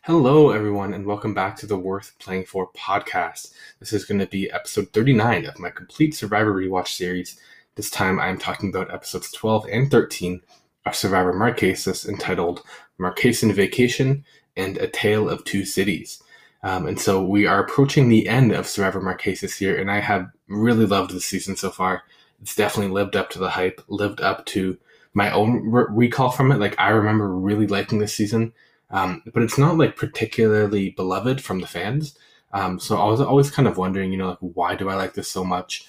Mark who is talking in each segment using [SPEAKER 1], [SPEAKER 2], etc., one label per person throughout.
[SPEAKER 1] Hello, everyone, and welcome back to the Worth Playing For podcast. This is going to be episode 39 of my complete Survivor Rewatch series. This time I'm talking about episodes 12 and 13 of Survivor Marquesas, entitled Marquesan Vacation and A Tale of Two Cities. And so we are approaching the end of Survivor Marquesas here, and I have really loved the season so far. It's definitely lived up to the hype, lived up to my own recall from it. Like, I remember really liking this season. But it's not like particularly beloved from the fans. So I was always kind of wondering, like, why do I like this so much?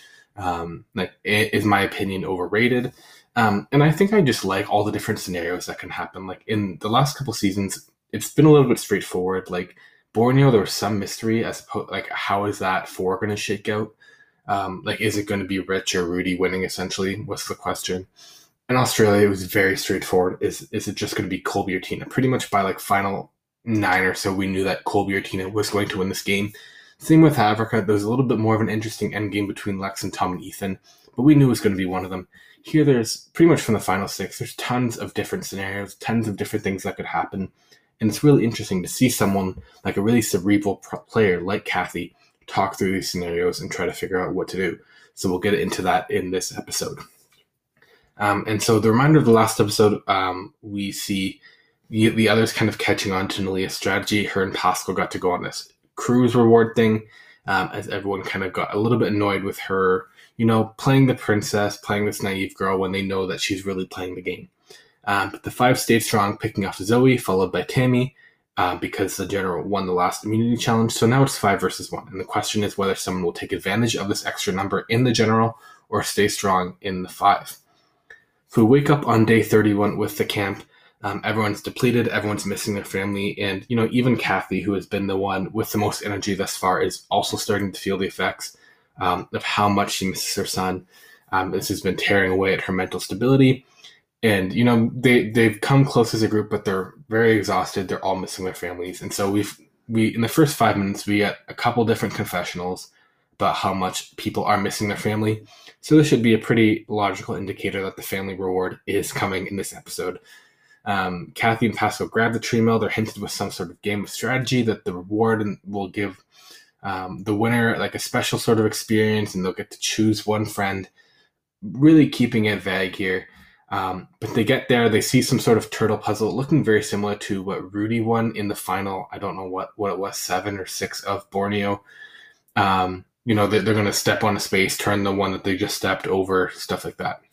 [SPEAKER 1] Is my opinion overrated? And I think I just like all the different scenarios that can happen. Like in the last couple seasons, it's been a little bit straightforward. Like Borneo, there was some mystery as like how is that four going to shake out? Is it going to be Rich or Rudy winning? Essentially, what's the question? In Australia, it was very straightforward. Is it just going to be Colby or Tina? Pretty much by like final 9 or so, we knew that Colby or Tina was going to win this game. Same with Africa. There was a little bit more of an interesting end game between Lex and Tom and Ethan, but we knew it was going to be one of them. Here, there's pretty much from the final 6, there's tons of different scenarios, tons of different things that could happen. And it's really interesting to see someone like a really cerebral player like Kathy talk through these scenarios and try to figure out what to do. So we'll get into that in this episode. And so the reminder of the last episode, we see the others kind of catching on to Nalia's strategy. Her and Pascal got to go on this cruise reward thing, as everyone kind of got a little bit annoyed with her, playing the princess, playing this naive girl when they know that she's really playing the game. But the 5 stayed strong, picking off Zoe, followed by Tammy, because the general won the last immunity challenge. So now it's 5 versus 1. And the question is whether someone will take advantage of this extra number in the general or stay strong in the 5. So we wake up on day 31 with the camp. Everyone's depleted. Everyone's missing their family. And, even Kathy, who has been the one with the most energy thus far, is also starting to feel the effects of how much she misses her son. This has been tearing away at her mental stability. And, they've come close as a group, but they're very exhausted. They're all missing their families. And so we in the first 5 minutes, we get a couple different confessionals about how much people are missing their family. So this should be a pretty logical indicator that the family reward is coming in this episode. Kathy and Pascal grab the tree mill. They're hinted with some sort of game of strategy that the reward will give the winner like a special sort of experience, and they'll get to choose one friend, really keeping it vague here. But they get there, they see some sort of turtle puzzle looking very similar to what Rudy won in the final, I don't know what it was, 7 or 6 of Borneo. They're going to step on a space, turn the one that they just stepped over, stuff like that.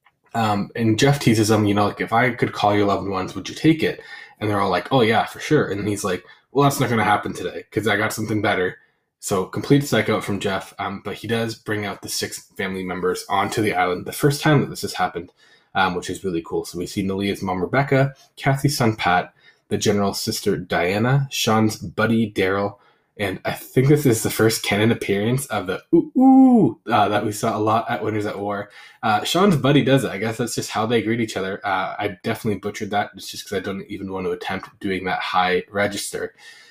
[SPEAKER 1] And Jeff teases them, if I could call your loved ones, would you take it? And they're all like, oh yeah, for sure. And he's like, well, that's not going to happen today because I got something better. So complete psych out from Jeff. But he does bring out the 6 family members onto the island. The first time that this has happened, which is really cool. So we see Nalia's mom, Rebecca, Kathy's son, Pat, the general's sister, Diana, Sean's buddy, Daryl, and I think this is the first canon appearance of the ooh that we saw a lot at Winners at War. Sean's buddy does it. I guess that's just how they greet each other. I definitely butchered that. It's just because I don't even want to attempt doing that high register.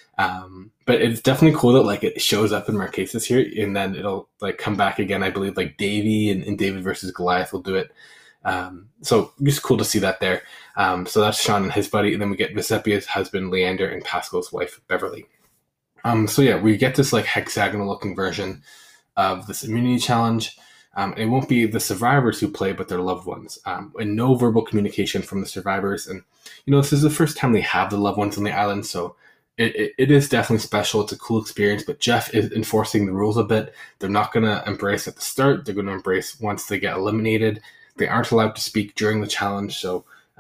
[SPEAKER 1] But it's definitely cool that like it shows up in Marquesas here, and then it'll like come back again. I believe like Davey and David versus Goliath will do it. So just cool to see that there. So that's Sean and his buddy, and then we get Vesepia's husband Leander and Pascal's wife Beverly. We get this like hexagonal looking version of this immunity challenge. It won't be the survivors who play, but their loved ones. And no verbal communication from the survivors. And, this is the first time they have the loved ones on the island. So it is definitely special. It's a cool experience, but Jeff is enforcing the rules a bit. They're not going to embrace at the start. They're going to embrace once they get eliminated. They aren't allowed to speak during the challenge. So,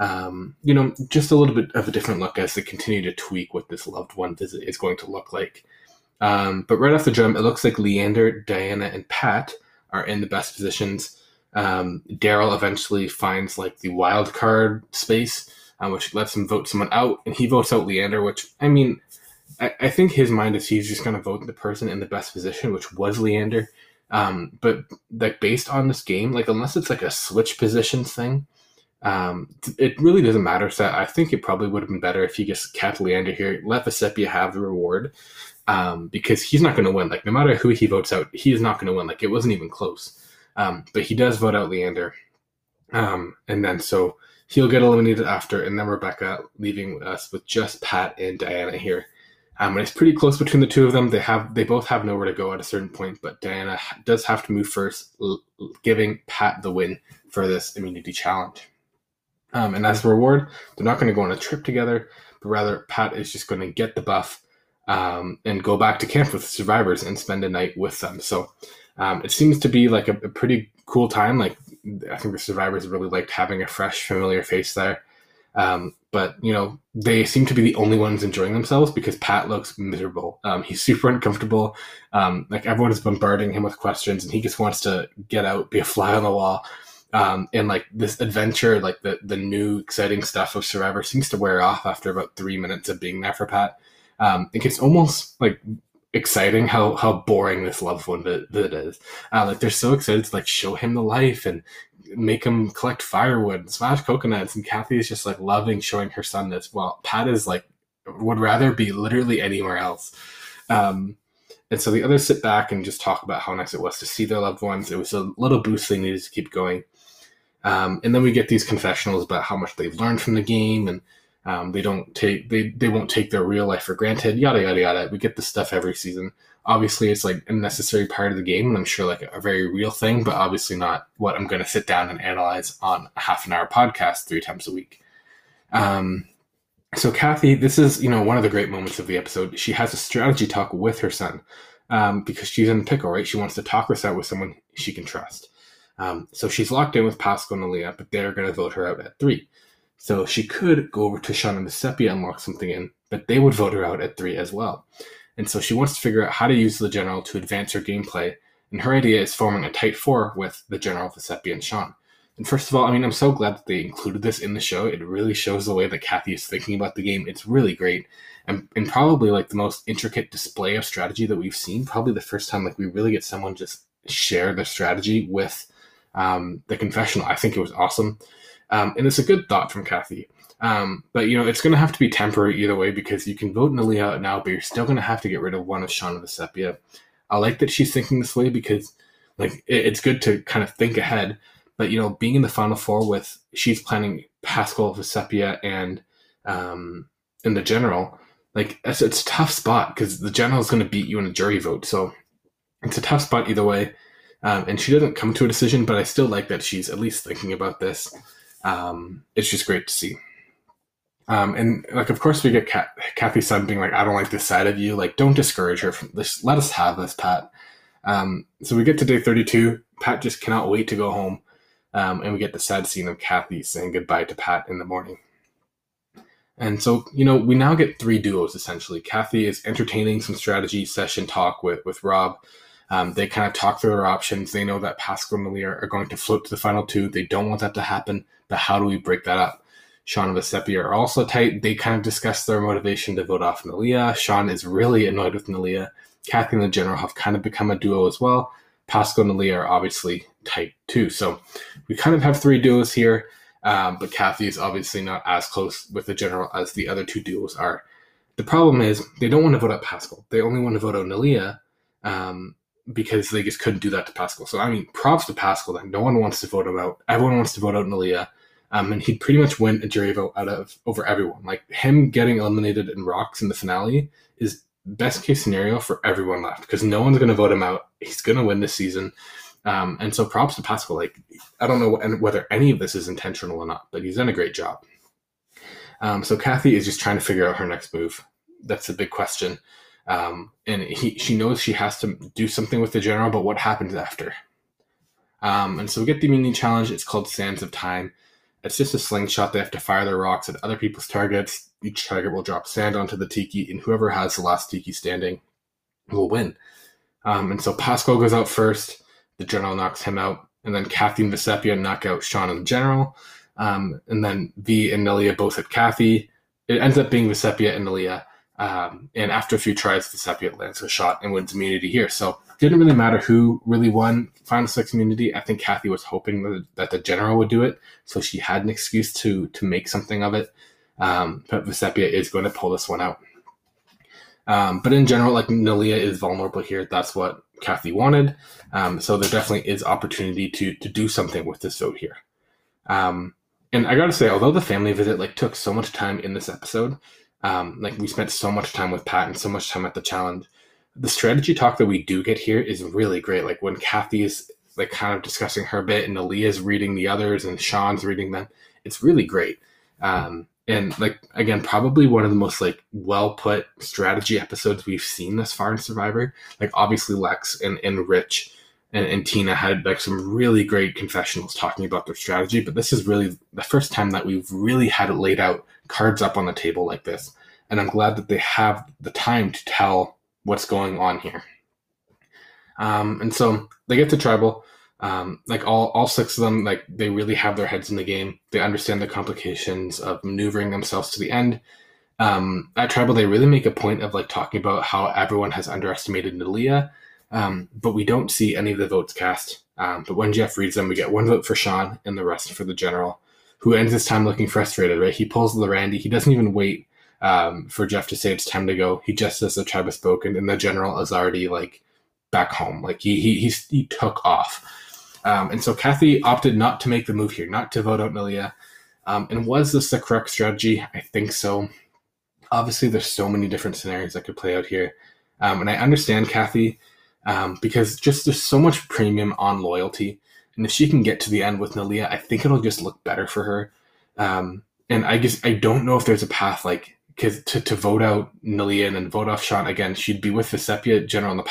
[SPEAKER 1] just a little bit of a different look as they continue to tweak what this loved one visit is going to look like. But right off the jump, it looks like Leander, Diana, and Pat are in the best positions. Daryl eventually finds like the wild card space, which lets him vote someone out, and he votes out Leander, which, I mean, I think his mind is he's just going to vote the person in the best position, which was Leander. But like based on this game, like unless it's like a switch positions thing, it really doesn't matter. So I think it probably would have been better if he just kept Leander here, let Vesepia have the reward, because he's not going to win. Like no matter who he votes out, he's not going to win. Like it wasn't even close. But he does vote out Leander, and then so he'll get eliminated after, and then Rebecca leaving us with just Pat and Diana here. And it's pretty close between the two of them. They both have nowhere to go at a certain point, but Diana does have to move first, giving Pat the win for this immunity challenge. And as a reward, they're not going to go on a trip together, but rather Pat is just going to get the buff and go back to camp with the survivors and spend a night with them. So it seems to be like a pretty cool time. Like, I think the survivors really liked having a fresh, familiar face there. But, they seem to be the only ones enjoying themselves because Pat looks miserable. He's super uncomfortable. Like, everyone is bombarding him with questions, and he just wants to get out, be a fly on the wall. And like this adventure, like the new exciting stuff of Survivor seems to wear off after about 3 minutes of being there for Pat. It gets almost like exciting how boring this loved one bit is. Like, they're so excited to like show him the life and make him collect firewood and smash coconuts, and Kathy is just like loving showing her son this, while Pat is like would rather be literally anywhere else. And so the others sit back and just talk about how nice it was to see their loved ones. It was a little boost they needed to keep going. And then we get these confessionals about how much they've learned from the game, and they won't take their real life for granted, yada, yada, yada. We get this stuff every season. Obviously, it's like a necessary part of the game, and I'm sure like a very real thing, but obviously not what I'm going to sit down and analyze on a half an hour podcast 3 times a week. So Kathy, this is, one of the great moments of the episode. She has a strategy talk with her son because she's in a pickle, right? She wants to talk this out with someone she can trust. So she's locked in with Pascal and Nalia, but they're going to vote her out at 3. So she could go over to Sean and Vecepia and lock something in, but they would vote her out at 3 as well. And so she wants to figure out how to use the general to advance her gameplay. And her idea is forming a tight 4 with the general, Vecepia, and Sean. And first of all, I'm so glad that they included this in the show. It really shows the way that Kathy is thinking about the game. It's really great. And probably like the most intricate display of strategy that we've seen. Probably the first time like we really get someone just share their strategy with the confessional. I think it was awesome. And it's a good thought from Kathy. But, it's going to have to be temporary either way, because you can vote Nalia out now, but you're still going to have to get rid of one of Sean and Vecepia. I like that she's thinking this way because like it's good to kind of think ahead. But, being in the final 4 with, she's planning Pascal, Vecepia, and in the general, like it's a tough spot because the general is going to beat you in a jury vote. So it's a tough spot either way. And she doesn't come to a decision, but I still like that she's at least thinking about this. It's just great to see. And like, of course we get Kathy's son being like, I don't like this side of you. Like, don't discourage her from this. Let us have this, Pat. So we get to day 32. Pat just cannot wait to go home. And we get the sad scene of Kathy saying goodbye to Pat in the morning. And so, we now get 3 duos, essentially. Kathy is entertaining some strategy session talk with Rob. They kind of talk through their options. They know that Pascal and Nalia are going to float to the final 2. They don't want that to happen, but how do we break that up? Sean and Vecepia are also tight. They kind of discuss their motivation to vote off Nalia. Sean is really annoyed with Nalia. Kathy and the general have kind of become a duo as well. Pascal and Nalia are obviously tight too. So we kind of have 3 duos here, but Kathy is obviously not as close with the general as the other 2 duos are. The problem is they don't want to vote out Pascal. They only want to vote out Nalia because they just couldn't do that to Pascal. So, props to Pascal then. No one wants to vote him out. Everyone wants to vote out Nalia. And he'd pretty much win a jury vote over everyone. Like, him getting eliminated in Rocks in the finale is best case scenario for everyone left because no one's going to vote him out. He's going to win this season. And so props to Pascal. Like, I don't know whether any of this is intentional or not, but he's done a great job. So Kathy is just trying to figure out her next move. That's the big question. And she knows she has to do something with the general, but what happens after? And so we get the immunity challenge. It's called Sands of Time. It's just a slingshot. They have to fire their rocks at other people's targets. Each target will drop sand onto the tiki, and whoever has the last tiki standing will win. And so Pascal goes out first. The general knocks him out. And then Kathy and Vecepia knock out Sean and the general. And then V and Nalia both hit Kathy. It ends up being Vecepia and Nalia. And after a few tries, Vecepia lands a shot and wins immunity here. So it didn't really matter who really won Final 6 immunity. I think Kathy was hoping that the general would do it, so she had an excuse to make something of it. But Vecepia is going to pull this one out. But in general, like, Nalia is vulnerable here. That's what Kathy wanted. So there definitely is opportunity to do something with this vote here. And I gotta say, although the family visit took so much time in this episode, Like we spent so much time with Pat and so much time at the challenge. The strategy talk that we do get here is really great. Like when Kathy is like kind of discussing her bit and Aaliyah's reading the others and Sean's reading them, it's really great. And like again, probably one of the most like well put strategy episodes we've seen thus far in Survivor. Like obviously Lex and Rich and Tina had like some really great confessionals talking about their strategy, but this is really the first time that we've really had it laid out, cards up on the table like this. And I'm glad that they have the time to tell what's going on here. And so they get to tribal. Like all six of them, like they really have their heads in the game. They understand the complications of maneuvering themselves to the end. At tribal, they really make a point of like talking about how everyone has underestimated Nalia, but we don't see any of the votes cast. But when Jeff reads them, we get one vote for Sean and the rest for the general, who ends his time looking frustrated. Right, he pulls the Randy. He doesn't even wait for Jeff to say it's time to go. He just says the tribe has spoken, and the general is already like back home. Like he took off. And so Kathy opted not to make the move here, not to vote out Nalia. And was this the correct strategy? I think so. Obviously, there's so many different scenarios that could play out here. And I understand Kathy because just there's so much premium on loyalty. And if she can get to the end with Nalia, I think it'll just look better for her. And I don't know if there's a path like because to vote out Nalia and then vote off Sean again, she'd be with the Sepia, General, and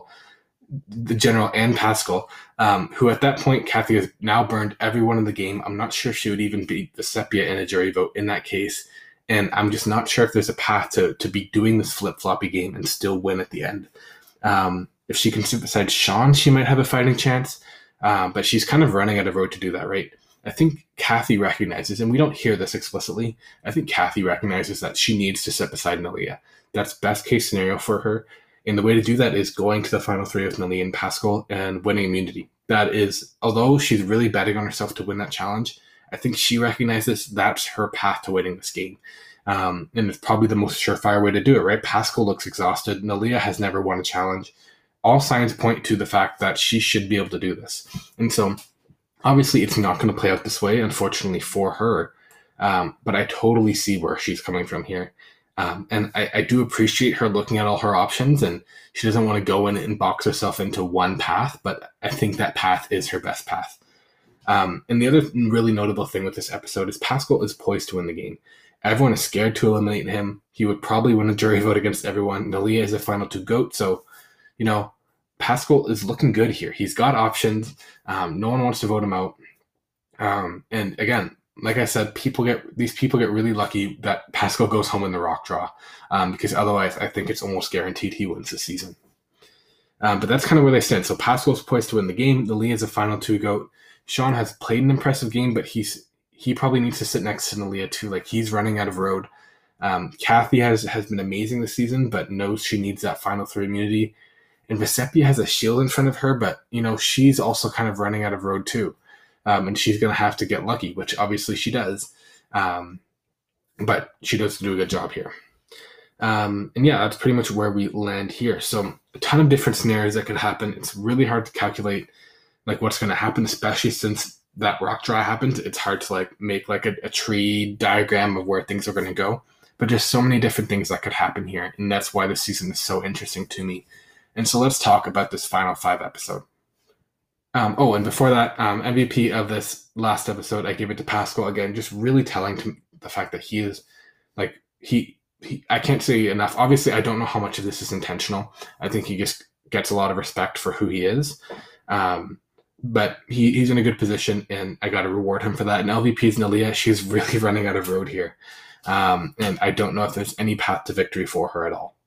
[SPEAKER 1] the General and Pascal, who at that point, Kathy has now burned everyone in the game. I'm not sure if she would even beat the Sepia in a jury vote in that case. And I'm just not sure if there's a path to be doing this flip-floppy game and still win at the end. If she can sit beside Sean, she might have a fighting chance. But she's kind of running out of road to do that, right? I think Kathy recognizes, and we don't hear this explicitly, I think Kathy recognizes that she needs to sit beside Nalia. That's best case scenario for her. And the way to do that is going to the final three with Nalia and Pascal and winning immunity. That is, although she's really betting on herself to win that challenge, I think she recognizes that's her path to winning this game. And it's probably the most surefire way to do it, right? Pascal looks exhausted. Nalia has never won a challenge. All signs point to the fact that she should be able to do this. And so, obviously, it's not going to play out this way, unfortunately, for her. But I totally see where she's coming from here. And I do appreciate her looking at all her options, and she doesn't want to go in and box herself into one path, but I think that path is her best path. And the other really notable thing with this episode is Pascal is poised to win the game. Everyone is scared to eliminate him. He would probably win a jury vote against everyone. Nalia is the final two GOAT, so, Pascal is looking good here. He's got options. No one wants to vote him out. And again, like I said, these people get really lucky that Pascal goes home in the rock draw, because otherwise I think it's almost guaranteed he wins this season. But that's kind of where they stand. So Pascal's poised to win the game. Nalia is a final two GOAT. Sean has played an impressive game, but he probably needs to sit next to Nalia too. Like he's running out of road. Kathy has been amazing this season, but knows she needs that final three immunity. And Vecepia has a shield in front of her, but she's also kind of running out of road too. And she's going to have to get lucky, which obviously she does. But she does do a good job here. And yeah, that's pretty much where we land here. So a ton of different scenarios that could happen. It's really hard to calculate like what's going to happen, especially since that rock draw happened. It's hard to like make like a tree diagram of where things are going to go. But there's so many different things that could happen here. And that's why this season is so interesting to me. And so let's talk about this final 5 episode. And before that, MVP of this last episode, I gave it to Pascal again, just really telling to the fact that he is like, I can't say enough. Obviously, I don't know how much of this is intentional. I think he just gets a lot of respect for who he is. But he's in a good position, and I got to reward him for that. And LVP is Nalia. She's really running out of road here. And I don't know if there's any path to victory for her at all.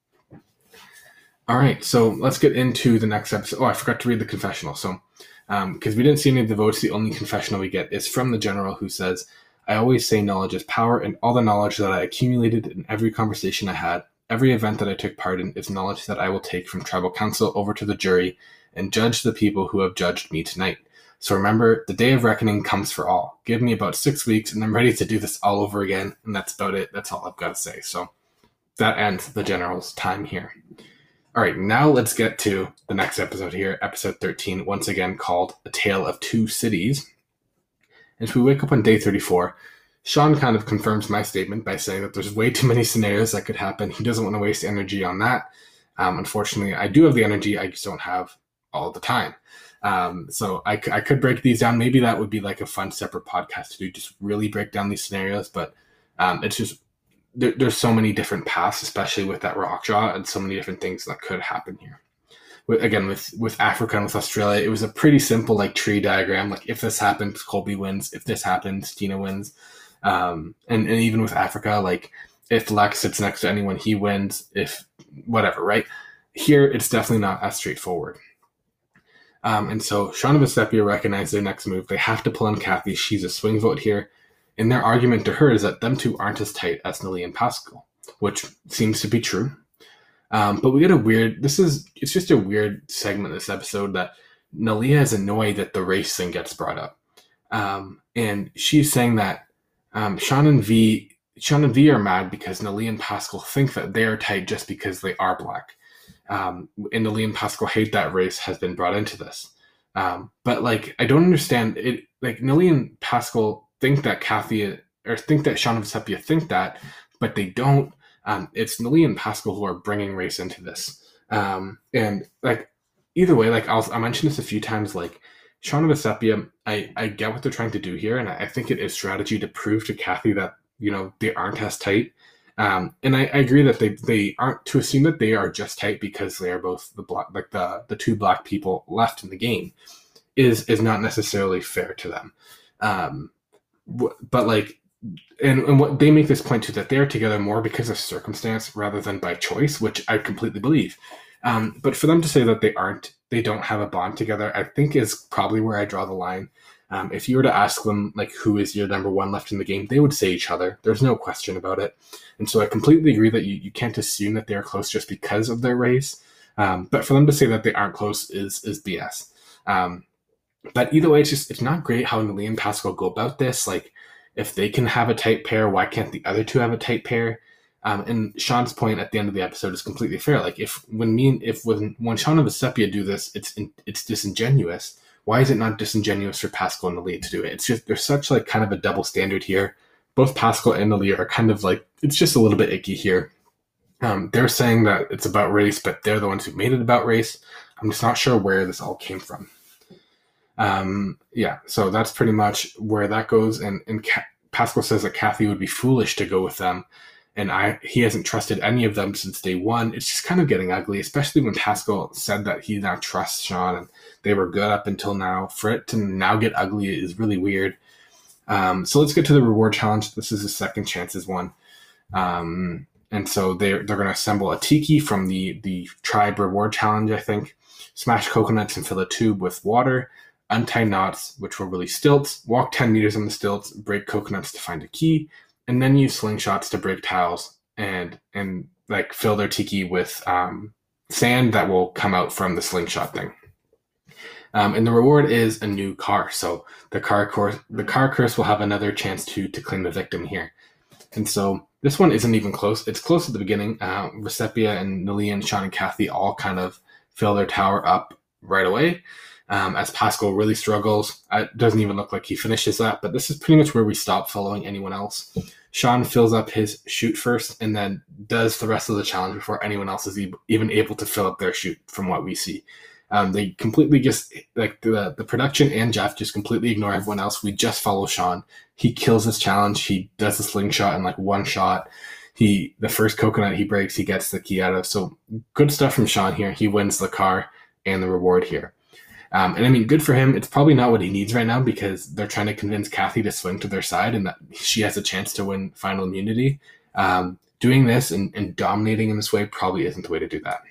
[SPEAKER 1] All right, so let's get into the next episode. Oh, I forgot to read the confessional. So, because we didn't see any of the votes, the only confessional we get is from the general, who says, "I always say knowledge is power, and all the knowledge that I accumulated in every conversation I had, every event that I took part in, is knowledge that I will take from tribal council over to the jury and judge the people who have judged me tonight. So remember, the day of reckoning comes for all. Give me about 6 weeks, and I'm ready to do this all over again." And that's about it. That's all I've got to say. So that ends the general's time here. All right, now let's get to the next episode here, episode 13, once again called A Tale of Two Cities. And so we wake up on day 34. Sean kind of confirms my statement by saying that there's way too many scenarios that could happen. He doesn't want to waste energy on that. Unfortunately, I do have the energy. I just don't have all the time. So I could break these down. Maybe that would be like a fun separate podcast to do, just really break down these scenarios. But it's just there's so many different paths, especially with that rock jaw, and so many different things that could happen here. Again, with Africa and with Australia, it was a pretty simple like tree diagram. Like if this happens, Colby wins. If this happens, Tina wins. And even with Africa, like if Lex sits next to anyone, he wins. If whatever, right? Here, it's definitely not as straightforward. And so Sean and Vecepia recognize their next move. They have to pull on Kathy. She's a swing vote here. And their argument to her is that them two aren't as tight as Nelly and Pascal, which seems to be true. But we get it's just a weird segment in this episode that Nalia is annoyed that the race thing gets brought up. And she's saying that Sean and V are mad because Nalia and Pascal think that they are tight just because they are black. And Nalia and Pascal hate that race has been brought into this. But like, I don't understand it. Like Nalia and Pascal think that think that Sean and Vecepia think that, but they don't. It's Nalia and Pascal who are bringing race into this. And like, either way, like I mentioned this a few times, like Sean and Vecepia, I get what they're trying to do here. And I think it is strategy to prove to Kathy that, they aren't as tight. And I agree that they aren't, to assume that they are just tight because they are both the two black people left in the game is not necessarily fair to them. But like, and what they make this point to, that they're together more because of circumstance rather than by choice, which I completely believe. But for them to say that they don't have a bond together, I think is probably where I draw the line. If you were to ask them, like, who is your number one left in the game, they would say each other. There's no question about it. And so I completely agree that you can't assume that they're close just because of their race. But for them to say that they aren't close is BS. But either way, it's not great how Nalia and Pascal go about this. Like, if they can have a tight pair, why can't the other two have a tight pair? And Sean's point at the end of the episode is completely fair. Like, when Sean and Vecepia do this, it's disingenuous. Why is it not disingenuous for Pascal and Nalia to do it? It's just, there's such like kind of a double standard here. Both Pascal and Nalia are kind of like, it's just a little bit icky here. They're saying that it's about race, but they're the ones who made it about race. I'm just not sure where this all came from. So that's pretty much where that goes. And Pascal says that Kathy would be foolish to go with them. And he hasn't trusted any of them since day one. It's just kind of getting ugly, especially when Pascal said that he now trusts Sean and they were good up until now. For it to now get ugly is really weird. So let's get to the reward challenge. This is a second chances one. And so they're going to assemble a tiki from the tribe reward challenge, I think. Smash coconuts and fill a tube with water. Untie knots, which were really stilts. Walk 10 meters on the stilts. Break coconuts to find a key. And then use slingshots to break tiles and like fill their tiki with sand that will come out from the slingshot thing. And the reward is a new car. So the car curse will have another chance to claim the victim here. And so this one isn't even close. It's close at the beginning. Vecepia and Nalia and Sean and Kathy all kind of fill their tower up right away. As Pascal really struggles. It doesn't even look like he finishes that, but this is pretty much where we stop following anyone else. Sean fills up his chute first and then does the rest of the challenge before anyone else is even able to fill up their chute from what we see. They completely just, like the production and Jeff just completely ignore everyone else. We just follow Sean. He kills this challenge. He does the slingshot in like one shot. The first coconut he breaks, he gets the key out of. So good stuff from Sean here. He wins the car and the reward here. And I mean, good for him. It's probably not what he needs right now because they're trying to convince Kathy to swing to their side and that she has a chance to win final immunity. Doing this and dominating in this way probably isn't the way to do that.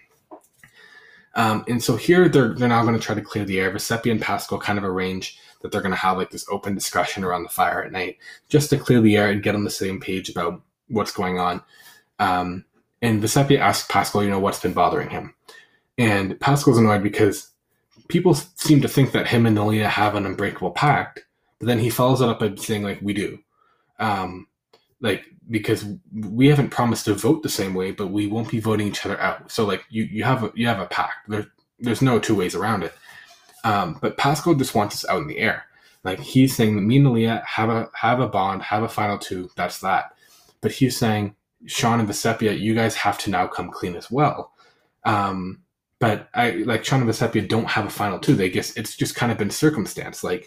[SPEAKER 1] And so here they're now going to try to clear the air. Vecepia and Pascal kind of arrange that they're going to have like this open discussion around the fire at night just to clear the air and get on the same page about what's going on. And Vecepia asks Pascal, what's been bothering him. And Pascal's annoyed because people seem to think that him and Nalia have an unbreakable pact, but then he follows it up by saying, like, we do. Because we haven't promised to vote the same way, but we won't be voting each other out. So, like, you have a pact. There's no two ways around it. But Pascal just wants us out in the air. Like, he's saying that me and Aaliyah have a bond, have a final two. That's that. But he's saying, Sean and Vecepia, you guys have to now come clean as well. But Sean and Vecepia don't have a final two. It's just kind of been circumstance. Like,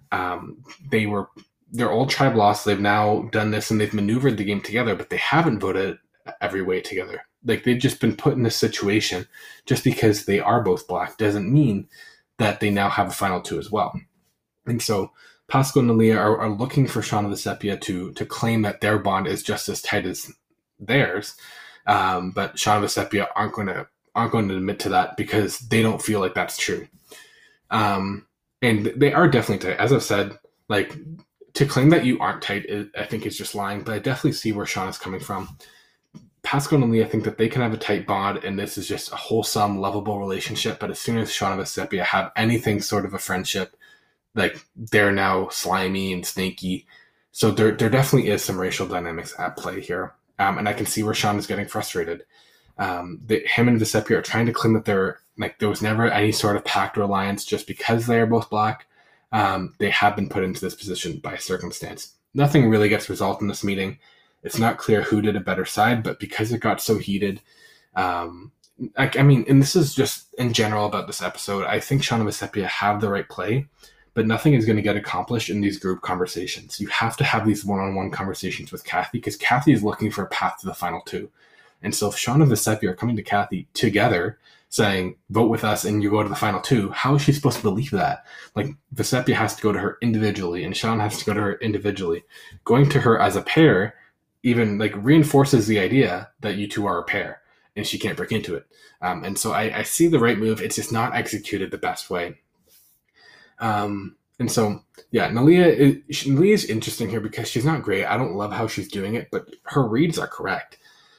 [SPEAKER 1] their old tribe lost. They've now done this and they've maneuvered the game together, but they haven't voted every way together. Like, they've just been put in this situation. Just because they are both Black doesn't mean that they now have a final two as well. And so Pascal and Aaliyah are looking for Sean and Vecepia to claim that their bond is just as tight as theirs. But Sean and Vecepia aren't going to admit to that because they don't feel like that's true. And they are definitely tight. As I've said, like, to claim that you aren't tight, I think is just lying, but I definitely see where Sean is coming from. Pascal and Aaliyah think that they can have a tight bond and this is just a wholesome, lovable relationship. But as soon as Sean and Vecepia have anything sort of a friendship, like, they're now slimy and snaky. So there definitely is some racial dynamics at play here. And I can see where Sean is getting frustrated. Him and Vecepia are trying to claim that there was never any sort of pact or alliance just because they are both Black. They have been put into this position by circumstance. Nothing really gets resolved in this meeting. It's not clear who did a better side, but because it got so heated, and this is just in general about this episode, I think Sean and Vecepia have the right play, but nothing is going to get accomplished in these group conversations. You have to have these one-on-one conversations with Kathy because Kathy is looking for a path to the final two. And so if Sean and Vecepia are coming to Kathy together saying, vote with us and you go to the final two, how is she supposed to believe that? Like, Vecepia has to go to her individually and Sean has to go to her individually. Going to her as a pair even reinforces the idea that you two are a pair and she can't break into it. And so I see the right move. It's just not executed the best way. And so, yeah, Nalia is interesting here because she's not great. I don't love how she's doing it, but her reads are correct.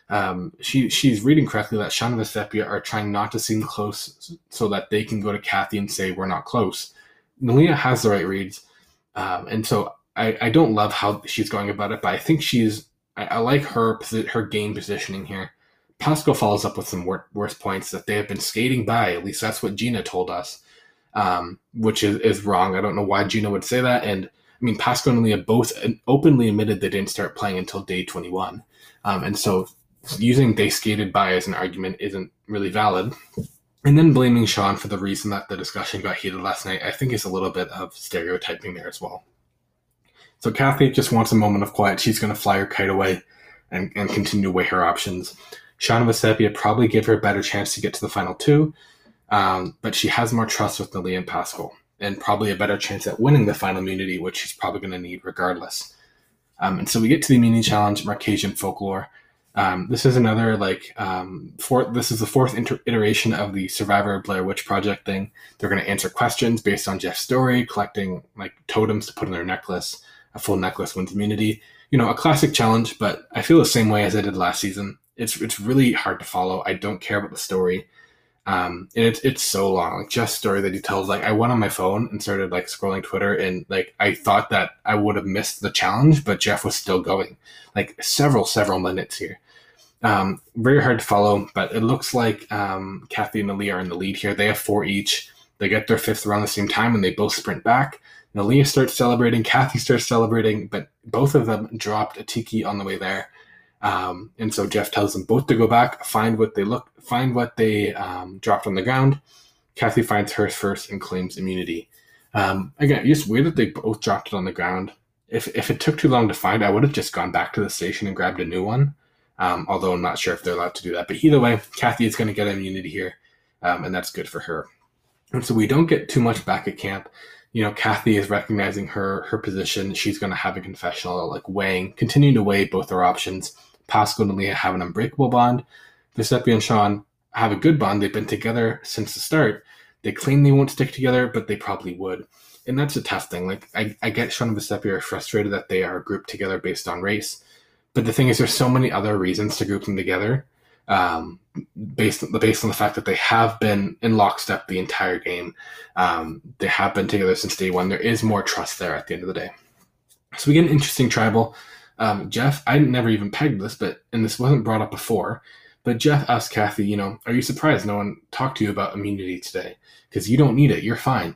[SPEAKER 1] She's reading correctly that Sean and Vecepia are trying not to seem close so that they can go to Kathy and say, we're not close. Nalia has the right reads. And so I don't love how she's going about it, but I think I like her game positioning here. Pascal follows up with some worse points that they have been skating by. At least that's what Gina told us, which is wrong. I don't know why Gina would say that. And I mean, Pascal and Leah both openly admitted they didn't start playing until day 21. And so using they skated by as an argument isn't really valid. And then blaming Sean for the reason that the discussion got heated last night, I think is a little bit of stereotyping there as well. So Kathy just wants a moment of quiet. She's going to fly her kite away and continue to weigh her options. Sean and Vecepia probably give her a better chance to get to the final two, but she has more trust with Nalia and Pascal and probably a better chance at winning the final immunity, which she's probably going to need regardless. And so we get to the immunity challenge, Marquesian folklore. This is another this is the fourth iteration of the Survivor Blair Witch Project thing. They're going to answer questions based on Jeff's story, collecting totems to put in their necklace. A full necklace wins immunity. A classic challenge, but I feel the same way as I did last season. It's really hard to follow. I don't care about the story. And it's so long. Jeff's story that he tells, I went on my phone and started scrolling Twitter and I thought that I would have missed the challenge, but Jeff was still going. Several minutes here. Very hard to follow, but it looks like Kathy and Nalia are in the lead here. They have 4 each. They get their 5th around the same time and they both sprint back. Nalia starts celebrating, Kathy starts celebrating, but both of them dropped a tiki on the way there. And so Jeff tells them both to go back, find what they dropped on the ground. Kathy finds hers first and claims immunity. Again, it's weird that they both dropped it on the ground. If it took too long to find, I would have just gone back to the station and grabbed a new one. Although I'm not sure if they're allowed to do that. But either way, Kathy is going to get immunity here, and that's good for her. And so we don't get too much back at camp. Kathy is recognizing her position. She's going to have a confessional, continuing to weigh both their options. Pascal and Leah have an unbreakable bond. Vecepia and Sean have a good bond. They've been together since the start. They claim they won't stick together, but they probably would. And that's a tough thing. I get Sean and Vecepia are frustrated that they are grouped together based on race. But the thing is, there's so many other reasons to group them together, based on the fact that they have been in lockstep the entire game. They have been together since day one. There is more trust there at the end of the day. So we get an interesting tribal. Jeff, I never even pegged this, and this wasn't brought up before, but Jeff asked Kathy, are you surprised no one talked to you about immunity today? Because you don't need it. You're fine.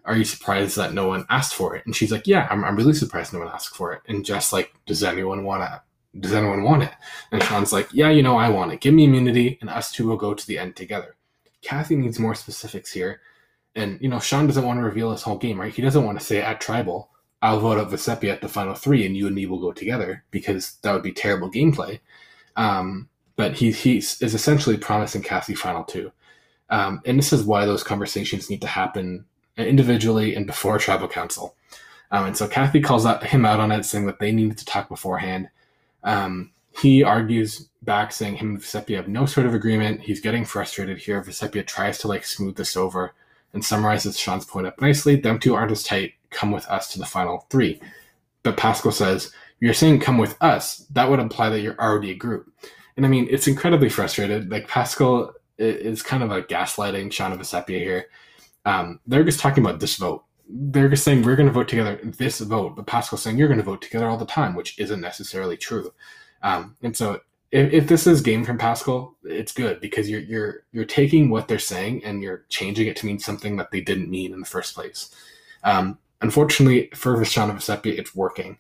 [SPEAKER 1] are you surprised that no one asked for it? And she's like, yeah, I'm really surprised no one asked for it. And Jess like, does anyone want it? And Sean's like, yeah, I want it. Give me immunity and us two will go to the end together. Kathy needs more specifics here. And, Sean doesn't want to reveal his whole game, right? He doesn't want to say at Tribal, I'll vote out Vecepia at the final 3 and you and me will go together, because that would be terrible gameplay. But he is essentially promising Kathy final 2. And this is why those conversations need to happen individually and before Tribal Council. And so Kathy calls him out on it, saying that they needed to talk beforehand. He argues back, saying him and Vecepia have no sort of agreement. He's getting frustrated here. Vecepia tries to smooth this over and summarizes Sean's point up nicely. Them two aren't as tight. Come with us to the final 3. But Pascal says, you're saying come with us. That would imply that you're already a group. And I mean, it's incredibly frustrated. Pascal is kind of gaslighting Sean and Vecepia here. They're just talking about this vote. They're just saying we're going to vote together this vote. But Pascal's saying you're going to vote together all the time, which isn't necessarily true. And so if this is game from Pascal, it's good, because you're taking what they're saying and you're changing it to mean something that they didn't mean in the first place. Unfortunately for Sean and Vecepia, it's working.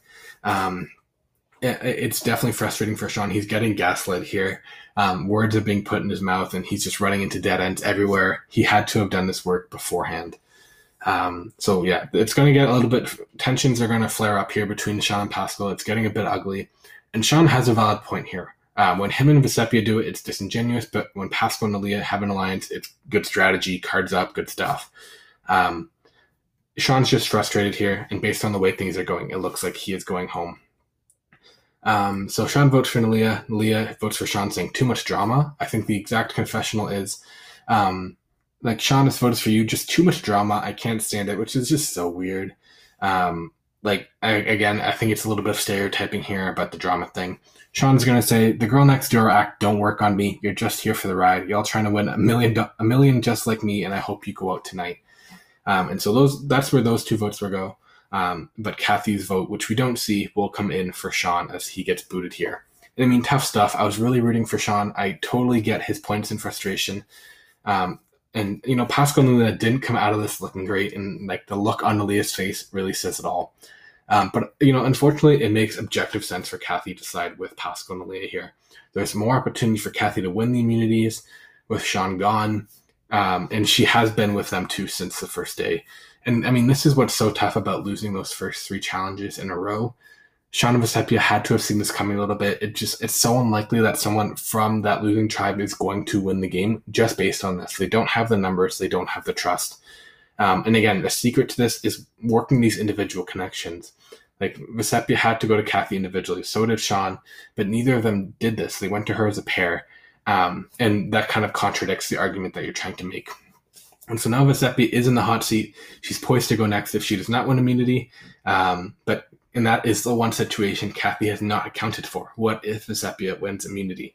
[SPEAKER 1] It's definitely frustrating for Sean. He's getting gaslit here. Words are being put in his mouth and he's just running into dead ends everywhere. He had to have done this work beforehand. So yeah, it's going to get a little bit, tensions are going to flare up here between Sean and Pascal. It's getting a bit ugly. And Sean has a valid point here. When him and Vecepia do it, it's disingenuous, but when Pascal and Aaliyah have an alliance, it's good strategy, cards up, good stuff. Sean's just frustrated here, and based on the way things are going, it looks like he is going home. So Sean votes for Aaliyah. Aaliyah votes for Sean, saying too much drama. I think the exact confessional is, Sean has voted for you, just too much drama. I can't stand it, which is just so weird. I think it's a little bit of stereotyping here about the drama thing. Sean's going to say, the girl next door act don't work on me. You're just here for the ride. Y'all trying to win a million just like me, and I hope you go out tonight. And so that's where those two votes will go. But Kathy's vote, which we don't see, will come in for Sean as he gets booted here. And I mean, tough stuff. I was really rooting for Sean. I totally get his points and frustration. And Pascal and Aaliyah didn't come out of this looking great, and the look on Aaliyah's face really says it all. But unfortunately, it makes objective sense for Kathy to side with Pascal and Aaliyah here. There's more opportunity for Kathy to win the immunities with Sean gone, and she has been with them too since the first day. And I mean, this is what's so tough about losing those first 3 challenges in a row. Sean and Vecepia had to have seen this coming a little bit. It's so unlikely that someone from that losing tribe is going to win the game just based on this. They don't have the numbers. They don't have the trust. And again, the secret to this is working these individual connections. Vecepia had to go to Kathy individually. So did Sean, but neither of them did this. They went to her as a pair. And that kind of contradicts the argument that you're trying to make. And so now Vecepia is in the hot seat. She's poised to go next if she does not win immunity. And that is the one situation Kathy has not accounted for. What if Vecepia wins immunity?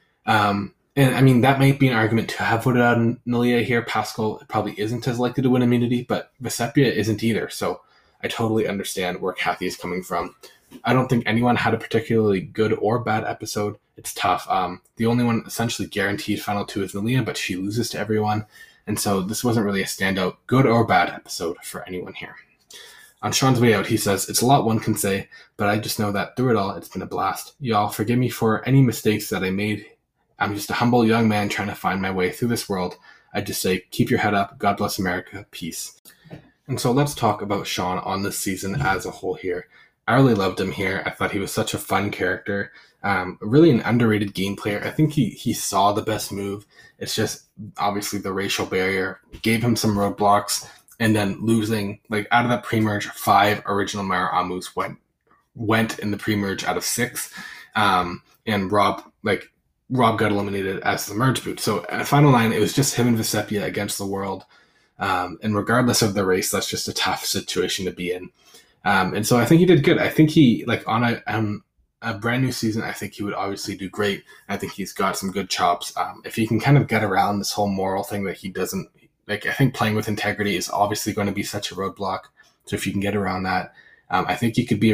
[SPEAKER 1] And I mean, that might be an argument to have voted out Aaliyah here. Pascal probably isn't as likely to win immunity, but Vecepia isn't either. So I totally understand where Kathy is coming from. I don't think anyone had a particularly good or bad episode. It's tough. The only one essentially guaranteed final 2 is Aaliyah, but she loses to everyone. And so this wasn't really a standout good or bad episode for anyone here. On Sean's way out, he says, it's a lot one can say, but I just know that through it all, it's been a blast. Y'all forgive me for any mistakes that I made. I'm just a humble young man trying to find my way through this world. I just say, keep your head up. God bless America. Peace. And so let's talk about Sean on this season as a whole here. I really loved him here. I thought he was such a fun character. Really an underrated game player. I think he saw the best move. It's just obviously the racial barrier gave him some roadblocks, and then losing, out of that pre-merge, 5 original Mara Amus went in the pre-merge out of 6. And Rob got eliminated as the merge boot. So at Final 9, it was just him and Vecepia against the world. And regardless of the race, that's just a tough situation to be in. And so I think he did good. I think he, on a brand new season, I think he would obviously do great. I think he's got some good chops. If he can kind of get around this whole moral thing that he doesn't, I think playing with integrity is obviously going to be such a roadblock. So if you can get around that, I think he could be a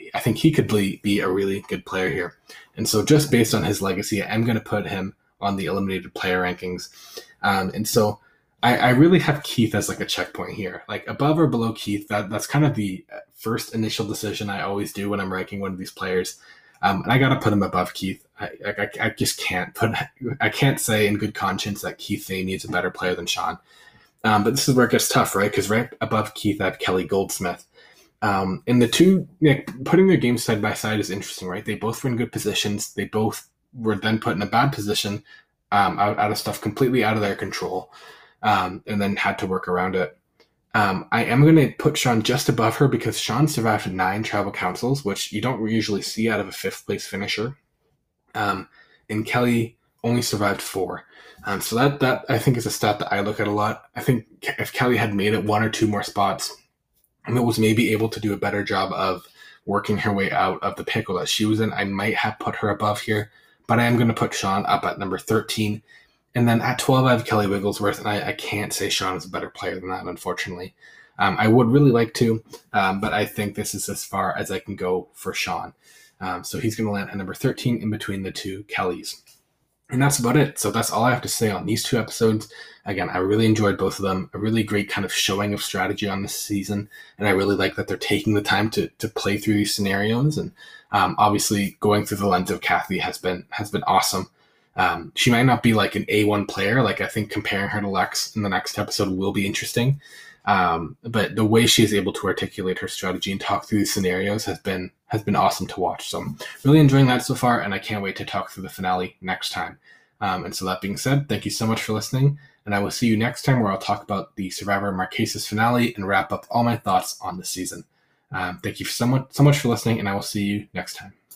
[SPEAKER 1] really good player here. And so just based on his legacy, I'm going to put him on the eliminated player rankings. And so I really have Keith as like a checkpoint here, like above or below Keith. That's kind of the first initial decision I always do when I'm ranking one of these players. And I got to put him above Keith. I just can't put, I can't say in good conscience that Keith Thamey is a better player than Sean. But this is where it gets tough, right? Because right above Keith, I have Kelly Goldsmith. And the two, putting their games side by side is interesting, right? They both were in good positions. They both were then put in a bad position, out of stuff completely out of their control, and then had to work around it. I am going to put Sean just above her because Sean survived 9 travel councils, which you don't usually see out of a 5th place finisher. And Kelly only survived 4. So that I think is a stat that I look at a lot. I think if Kelly had made it 1 or 2 more spots, and was maybe able to do a better job of working her way out of the pickle that she was in, I might have put her above here. But I am going to put Sean up at number 13. And then at 12, I have Kelly Wigglesworth, and I can't say Sean is a better player than that, unfortunately. I would really like to, but I think this is as far as I can go for Sean. So he's going to land at number 13 in between the 2 Kellys. And that's about it. So that's all I have to say on these 2 episodes. Again, I really enjoyed both of them. A really great kind of showing of strategy on this season. And I really like that they're taking the time to play through these scenarios. And obviously going through the lens of Kathy has been awesome. She might not be like an A1 player. Like I think comparing her to Lex in the next episode will be interesting. But the way she is able to articulate her strategy and talk through these scenarios has been awesome to watch. So I'm really enjoying that so far, and I can't wait to talk through the finale next time. And so that being said, thank you so much for listening, and I will see you next time where I'll talk about the Survivor Marquesas finale and wrap up all my thoughts on the season. Thank you so much for listening, and I will see you next time.